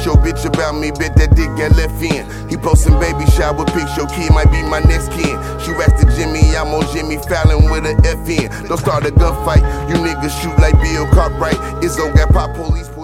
your bitch about me, bet that dick got left in. He posting baby shower pics, your kid might be my next kin. She raps to Jimmy, I'm on Jimmy Fallon with a FN. Don't start a gunfight, you niggas shoot like Bill Cartwright. Izzo got pop police.